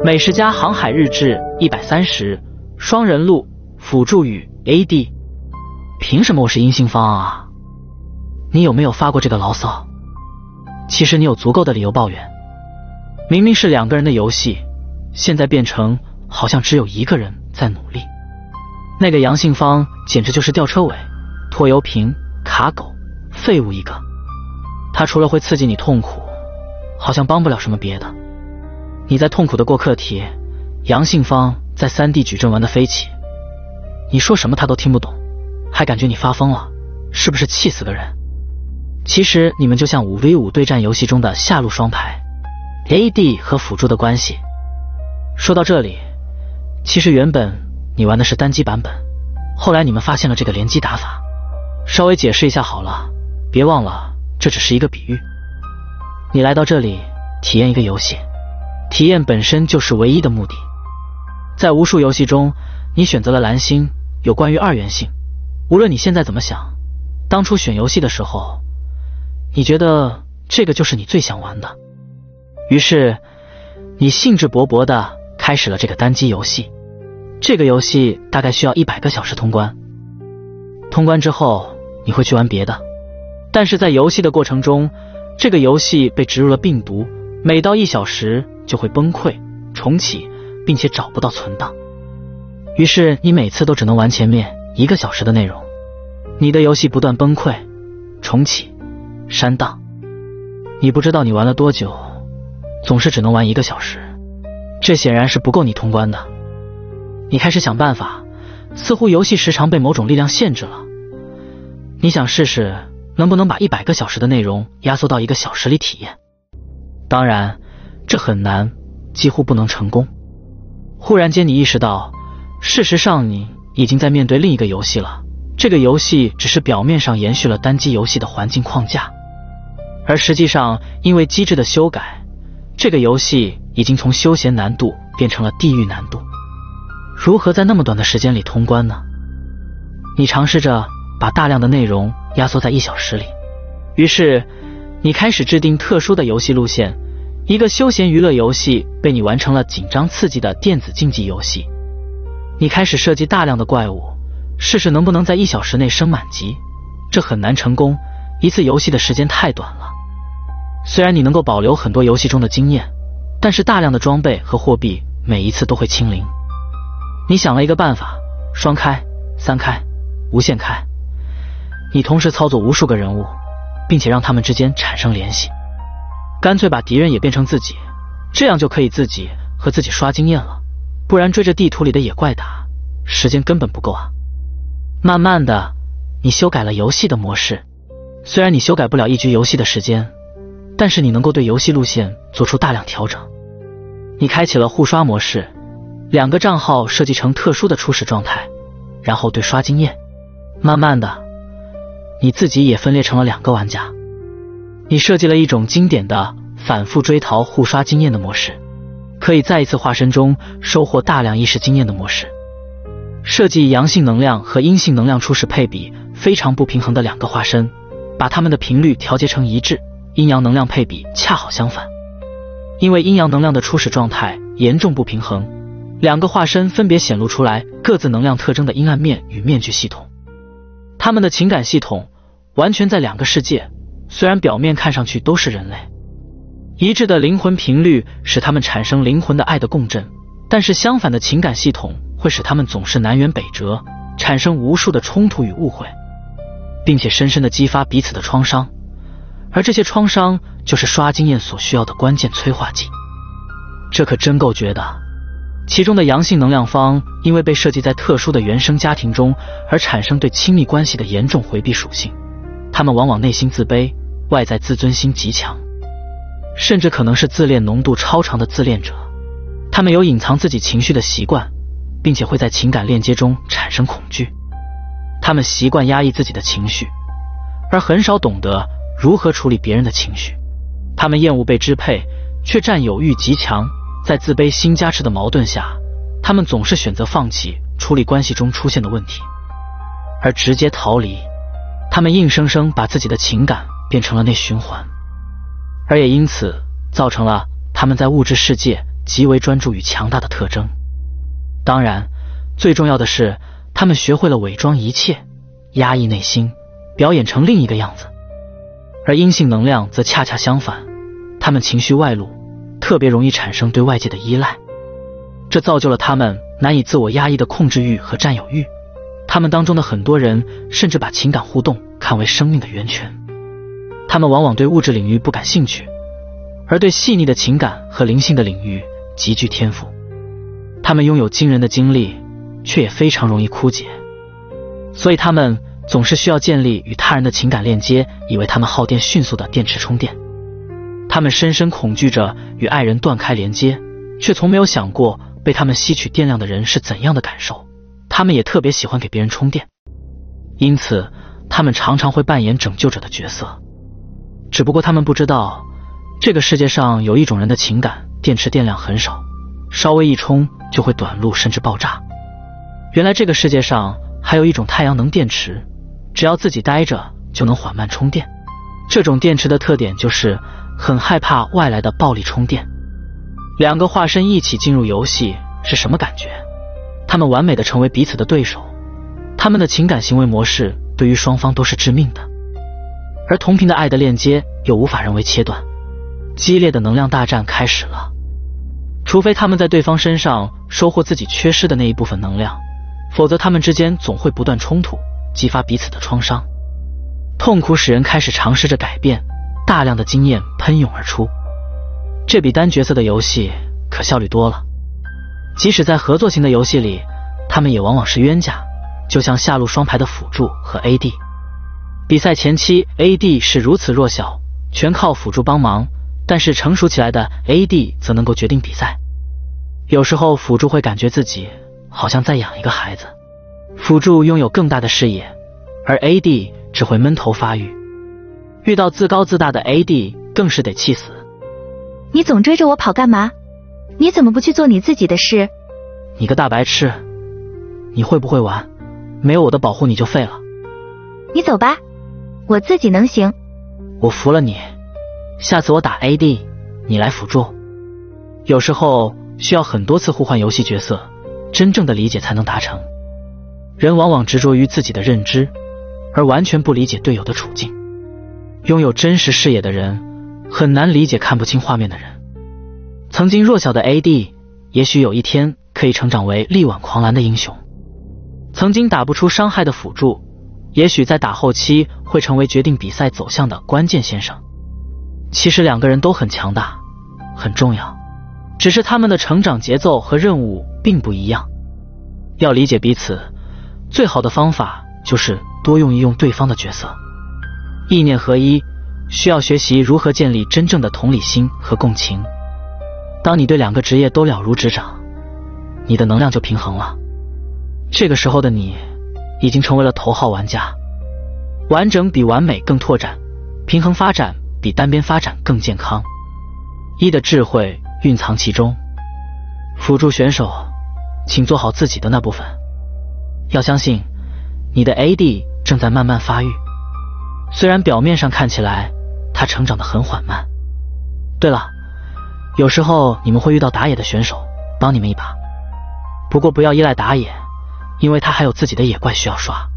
美食家航海日志130，双人录，辅助语 AD。凭什么我是阴性方啊？你有没有发过这个牢骚？其实你有足够的理由抱怨。明明是2个人的游戏，现在变成好像只有1个人在努力。那个阳性方简直就是吊车尾、拖油瓶、卡狗、废物一个。他除了会刺激你痛苦，好像帮不了什么别的。你在痛苦的过课题，阳性方在3D 矩阵玩的飞起，你说什么他都听不懂，还感觉你发疯了，是不是气死个人？其实你们就像5v5对战游戏中的下路双排 AD 和辅助的关系。说到这里，其实原本你玩的是单机版本，后来你们发现了这个联机打法。稍微解释一下好了，别忘了这只是一个比喻。你来到这里体验一个游戏，体验本身就是唯一的目的。在无数游戏中，你选择了蓝星，有关于2元性。无论你现在怎么想，当初选游戏的时候，你觉得这个就是你最想玩的。于是你兴致勃勃地开始了这个单机游戏。这个游戏大概需要100个小时通关。通关之后你会去玩别的，但是在游戏的过程中，这个游戏被植入了病毒，每到1小时就会崩溃重启，并且找不到存档。于是你每次都只能玩前面1个小时的内容。你的游戏不断崩溃重启删档，你不知道你玩了多久，总是只能玩1个小时，这显然是不够你通关的。你开始想办法，似乎游戏时长被某种力量限制了。你想试试能不能把100个小时的内容压缩到1个小时里体验。当然这很难，几乎不能成功。忽然间你意识到，事实上你已经在面对另一个游戏了。这个游戏只是表面上延续了单机游戏的环境框架，而实际上因为机制的修改，这个游戏已经从休闲难度变成了地狱难度。如何在那么短的时间里通关呢？你尝试着把大量的内容压缩在1小时里，于是你开始制定特殊的游戏路线。一个休闲娱乐游戏被你完成了紧张刺激的电子竞技游戏。你开始设计大量的怪物，试试能不能在1小时内升满级。这很难成功，一次游戏的时间太短了。虽然你能够保留很多游戏中的经验，但是大量的装备和货币每一次都会清零。你想了一个办法，双开、3开、无限开。你同时操作无数个人物，并且让他们之间产生联系。干脆把敌人也变成自己，这样就可以自己和自己刷经验了，不然追着地图里的野怪打，时间根本不够啊。慢慢的，你修改了游戏的模式。虽然你修改不了1局游戏的时间，但是你能够对游戏路线做出大量调整。你开启了互刷模式，2个账号设计成特殊的初始状态，然后对刷经验。慢慢的，你自己也分裂成了2个玩家。你设计了一种经典的反复追逃互刷经验的模式，可以在一次化身中收获大量意识经验的模式。设计阳性能量和阴性能量初始配比非常不平衡的2个化身，把它们的频率调节成一致，阴阳能量配比恰好相反。因为阴阳能量的初始状态严重不平衡，2个化身分别显露出来各自能量特征的阴暗面与面具系统。他们的情感系统完全在2个世界，虽然表面看上去都是人类。一致的灵魂频率使他们产生灵魂的爱的共振，但是相反的情感系统会使他们总是南辕北辙，产生无数的冲突与误会，并且深深地激发彼此的创伤。而这些创伤就是刷经验所需要的关键催化剂。这可真够绝的。其中的阳性能量方因为被设计在特殊的原生家庭中，而产生对亲密关系的严重回避属性。他们往往内心自卑，外在自尊心极强，甚至可能是自恋浓度超长的自恋者。他们有隐藏自己情绪的习惯，并且会在情感链接中产生恐惧。他们习惯压抑自己的情绪，而很少懂得如何处理别人的情绪。他们厌恶被支配，却占有欲极强。在自卑心加持的矛盾下，他们总是选择放弃处理关系中出现的问题，而直接逃离。他们硬生生把自己的情感变成了内循环，而也因此造成了他们在物质世界极为专注与强大的特征。当然，最重要的是，他们学会了伪装一切，压抑内心，表演成另一个样子。而阴性能量则恰恰相反，他们情绪外露，特别容易产生对外界的依赖，这造就了他们难以自我压抑的控制欲和占有欲。他们当中的很多人甚至把情感互动看为生命的源泉。他们往往对物质领域不感兴趣，而对细腻的情感和灵性的领域极具天赋。他们拥有惊人的精力，却也非常容易枯竭，所以他们总是需要建立与他人的情感链接，以为他们耗电迅速的电池充电。他们深深恐惧着与爱人断开连接，却从没有想过被他们吸取电量的人是怎样的感受。他们也特别喜欢给别人充电，因此他们常常会扮演拯救者的角色。只不过他们不知道，这个世界上有一种人的情感电池电量很少，稍微一充就会短路甚至爆炸。原来这个世界上还有一种太阳能电池，只要自己待着就能缓慢充电。这种电池的特点就是很害怕外来的暴力充电。两个化身一起进入游戏是什么感觉？他们完美的成为彼此的对手，他们的情感行为模式对于双方都是致命的，而同频的爱的链接又无法人为切断。激烈的能量大战开始了，除非他们在对方身上收获自己缺失的那一部分能量，否则他们之间总会不断冲突，激发彼此的创伤。痛苦使人开始尝试着改变，大量的经验喷涌而出。这比单角色的游戏可效率多了。即使在合作型的游戏里，他们也往往是冤家，就像下路双排的辅助和 AD。 比赛前期 AD 是如此弱小，全靠辅助帮忙，但是成熟起来的 AD 则能够决定比赛。有时候辅助会感觉自己好像在养一个孩子，辅助拥有更大的视野，而 AD 只会闷头发育。遇到自高自大的 AD 更是得气死。 你总追着我跑干嘛？你怎么不去做你自己的事？ 你个大白痴，你会不会玩？没有我的保护你就废了。 你走吧，我自己能行。 我服了你，下次我打 AD， 你来辅助。有时候需要很多次互换游戏角色，真正的理解才能达成。人往往执着于自己的认知，而完全不理解队友的处境。拥有真实视野的人，很难理解看不清画面的人。曾经弱小的 AD， 也许有一天可以成长为力挽狂澜的英雄。曾经打不出伤害的辅助，也许在打后期会成为决定比赛走向的关键先生。其实两个人都很强大，很重要，只是他们的成长节奏和任务并不一样。要理解彼此，最好的方法就是多用一用对方的角色。意念合一，需要学习如何建立真正的同理心和共情。当你对两个职业都了如指掌，你的能量就平衡了。这个时候的你已经成为了头号玩家。完整比完美更拓展，平衡发展比单边发展更健康。一的智慧蕴藏其中。辅助选手，请做好自己的那部分。要相信你的 AD 正在慢慢发育，虽然表面上看起来他成长得很缓慢。对了，有时候你们会遇到打野的选手，帮你们一把。不过不要依赖打野，因为他还有自己的野怪需要刷。